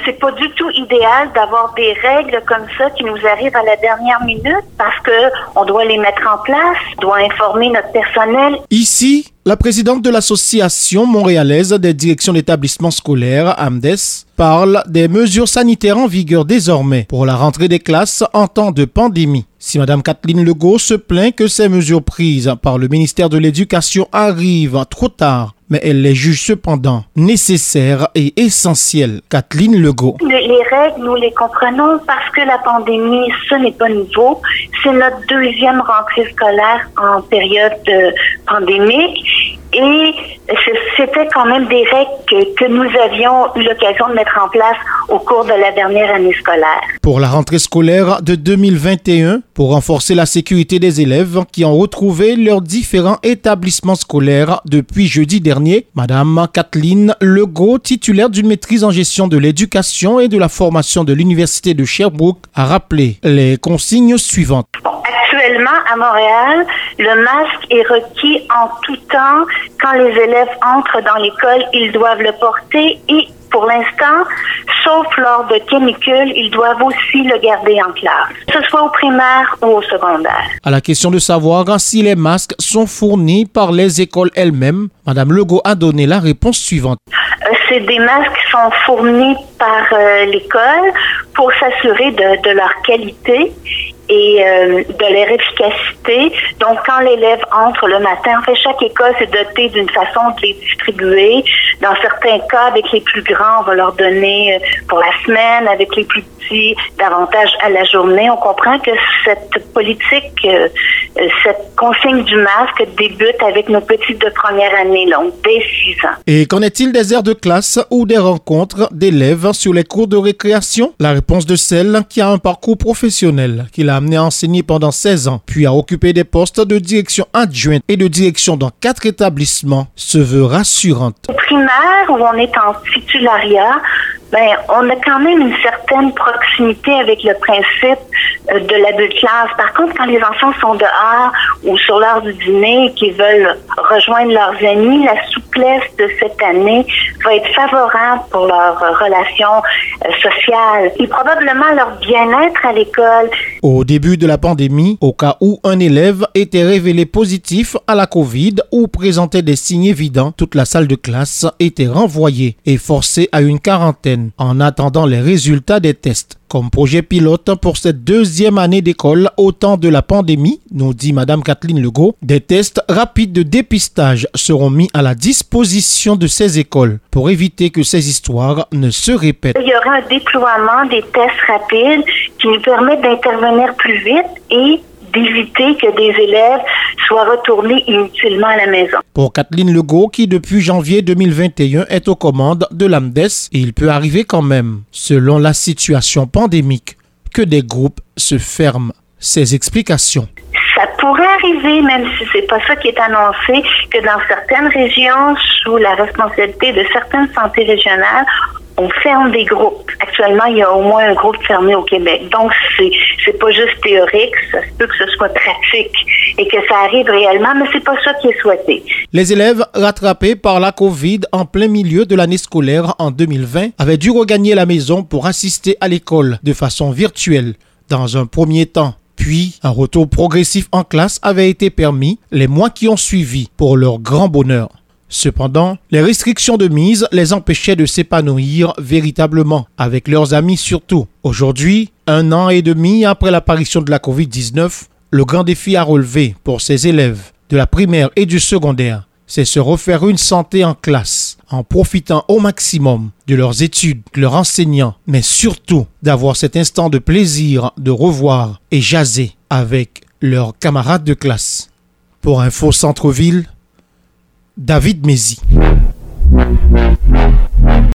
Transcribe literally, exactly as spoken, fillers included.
c'est pas du tout idéal d'avoir des règles comme ça qui nous arrivent à la dernière minute parce que on doit les mettre en place, on doit informer notre personnel. Ici, la présidente de l'Association montréalaise des directions d'établissements scolaires, A M D E S, parle des mesures sanitaires en vigueur désormais pour la rentrée des classes en temps de pandémie. Si Mme Kathleen Legault se plaint que ces mesures prises par le ministère de l'Éducation arrivent trop tard, mais elle les juge cependant nécessaires et essentielles. Kathleen Legault. Les, les règles, nous les comprenons parce que la pandémie, ce n'est pas nouveau. C'est notre deuxième rentrée scolaire en période euh, pandémique. Et c'était quand même des règles que, que nous avions eu l'occasion de mettre en place au cours de la dernière année scolaire. Pour la rentrée scolaire de deux mille vingt et un, pour renforcer la sécurité des élèves qui ont retrouvé leurs différents établissements scolaires depuis jeudi dernier, Mme Kathleen Legault, titulaire d'une maîtrise en gestion de l'éducation et de la formation de l'Université de Sherbrooke, a rappelé les consignes suivantes. Actuellement, à Montréal, le masque est requis en tout temps. Quand les élèves entrent dans l'école, ils doivent le porter et pour l'instant, sauf lors de canicules, ils doivent aussi le garder en classe, que ce soit au primaire ou au secondaire. À la question de savoir si les masques sont fournis par les écoles elles-mêmes, Mme Legault a donné la réponse suivante. Euh, c'est des masques qui sont fournis par euh, l'école pour s'assurer de, de leur qualité et euh, de leur efficacité. Donc, quand l'élève entre le matin, en fait, chaque école s'est dotée d'une façon de les distribuer. Dans certains cas, avec les plus grands, on va leur donner pour la semaine, avec les plus petits, davantage à la journée. On comprend que cette politique, euh, cette consigne du masque débute avec nos petits de première année, donc dès six ans. Et qu'en est-il des aires de classe ou des rencontres d'élèves sur les cours de récréation? La réponse de celle qui a un parcours professionnel, qui l'a amené à enseigner pendant seize ans, puis à occuper des postes de direction adjointe et de direction dans quatre établissements, se veut rassurante. Au primaire, où on est en titulariat, ben, on a quand même une certaine proximité avec le principe euh, de la bulle classe. Par contre, quand les enfants sont dehors ou sur l'heure du dîner et qu'ils veulent rejoindre leurs amis, la souplesse de cette année va être favorable pour leur euh, relation euh, sociale et probablement leur bien-être à l'école. Au début de la pandémie, au cas où un élève était révélé positif à la COVID ou présentait des signes évidents, toute la salle de classe était renvoyée et forcée à une quarantaine en attendant les résultats des tests. Comme projet pilote pour cette deuxième année d'école au temps de la pandémie, nous dit Mme Kathleen Legault, des tests rapides de dépistage seront mis à la disposition de ces écoles pour éviter que ces histoires ne se répètent. Il y aura un déploiement des tests rapides qui nous permettent d'intervenir plus vite et d'éviter que des élèves soient retournés inutilement à la maison. Pour Kathleen Legault, qui depuis janvier deux mille vingt et un est aux commandes de l'A M D E S, il peut arriver quand même, selon la situation pandémique, que des groupes se ferment. Ces explications. Ça pourrait arriver, même si c'est pas ça qui est annoncé, que dans certaines régions, sous la responsabilité de certaines santé régionales, on ferme des groupes. Actuellement, il y a au moins un groupe fermé au Québec. Donc, c'est, c'est pas juste théorique, ça se peut que ce soit pratique et que ça arrive réellement, mais c'est pas ça qui est souhaité. Les élèves rattrapés par la COVID en plein milieu de l'année scolaire en deux mille vingt avaient dû regagner la maison pour assister à l'école de façon virtuelle dans un premier temps. Puis, un retour progressif en classe avait été permis les mois qui ont suivi pour leur grand bonheur. Cependant, les restrictions de mise les empêchaient de s'épanouir véritablement, avec leurs amis surtout. Aujourd'hui, un an et demi après l'apparition de la covid dix-neuf, le grand défi à relever pour ces élèves de la primaire et du secondaire, c'est se refaire une santé en classe, en profitant au maximum de leurs études, de leurs enseignants, mais surtout d'avoir cet instant de plaisir de revoir et jaser avec leurs camarades de classe. Pour Info Centre-Ville, David Mézy.